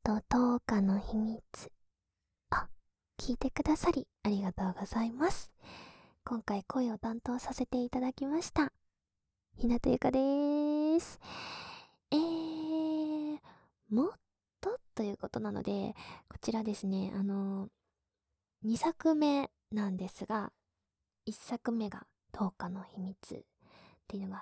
と10日の秘密。聞いてくださりありがとうございます。今回声を担当させていただきました。ひなたゆかでーす。もっとということなので、こちらですね、2作目なんですが、1作目が10日の秘密っていうのがあって、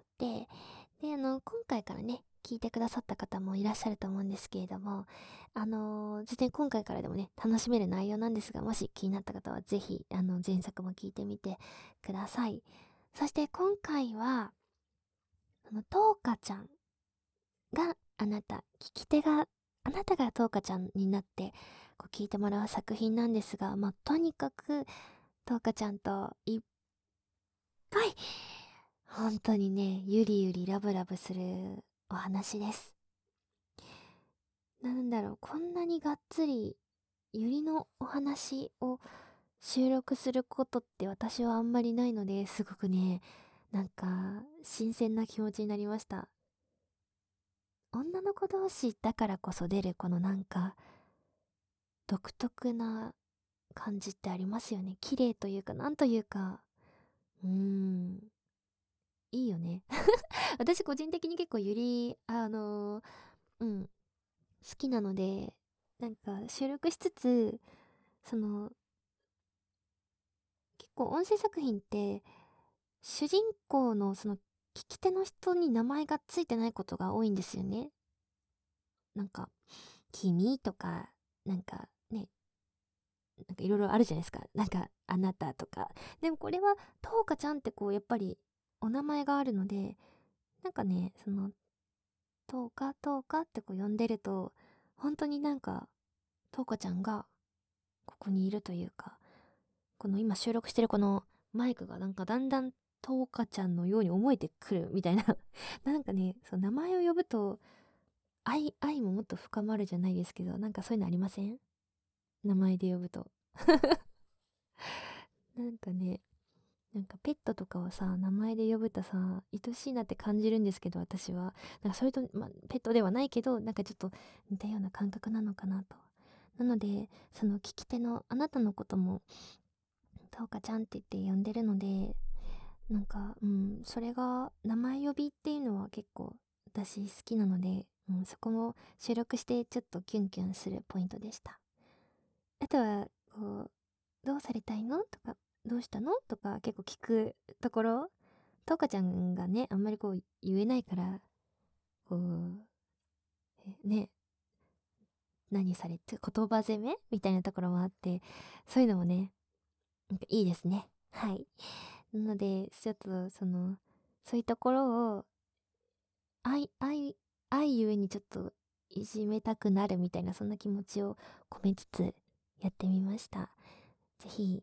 で、今回からね、聞いてくださった方もいらっしゃると思うんですけれども、全然今回からでもね、楽しめる内容なんですが、もし気になった方はぜひ、前作も聞いてみてください。そして今回は、とうかちゃんがあなた、聞き手があなたがとうかちゃんになってこう聞いてもらう作品なんですが、とにかくとうかちゃんといっぱい本当にね、ゆりゆりラブラブするお話です。なんだろう、こんなにがっつりゆりのお話を収録することって私はあんまりないので、すごくね、なんか新鮮な気持ちになりました。女の子同士だからこそ出るこのなんか独特な感じってありますよね。綺麗というか、なんというか、いいよね。私個人的に結構ゆり、好きなので、なんか収録しつつ、その、結構音声作品って、主人公のその聞き手の人に名前がついてないことが多いんですよね。なんか、君とか、なんかね、なんかいろいろあるじゃないですか。なんか、あなたとか。でもこれは、とうかちゃんってこう、やっぱり、お名前があるので、なんかね、とうかってこう呼んでると、本当になんか、とうかちゃんが、ここにいるというか、この今収録してるこのマイクがなんかだんだんとうかちゃんのように思えてくるみたいな。なんかね、そう、名前を呼ぶと、愛ももっと深まるじゃないですけど、なんかそういうのありません？名前で呼ぶと。なんかね、なんかペットとかをさ、名前で呼ぶとさ、愛しいなって感じるんですけど、私は。なんかそれと、ペットではないけど、なんかちょっと似たような感覚なのかなと。なので、その聞き手のあなたのことも、とうかちゃんって言って呼んでるので、なんか、それが、名前呼びっていうのは結構私好きなので、そこも収録してちょっとキュンキュンするポイントでした。あとは、こう、どうされたいのとか、どうしたのとか結構聞くところ、とうかちゃんがね、あんまりこう言えないから、こう、ね、何されて、言葉攻めみたいなところもあって、そういうのもね、なんかいいですね。はい。なので、ちょっとそういうところを、愛、愛、愛ゆえにちょっといじめたくなるみたいな、そんな気持ちを込めつつやってみました。ぜひ、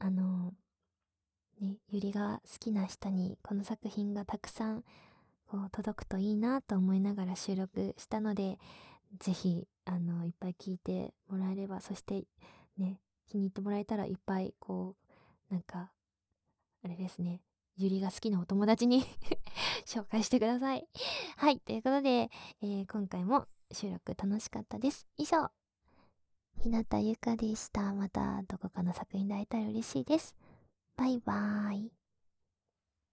ゆりが好きな人にこの作品がたくさんこう届くといいなと思いながら収録したので、ぜひ、いっぱい聞いてもらえれば、そしてね、気に入ってもらえたらいっぱいこう、なんか、あれですね、ゆりが好きなお友達に紹介してください。はい、ということで、今回も収録楽しかったです。以上、日向ゆかでした。またどこかの作品で会えたら嬉しいです。バイバーイ。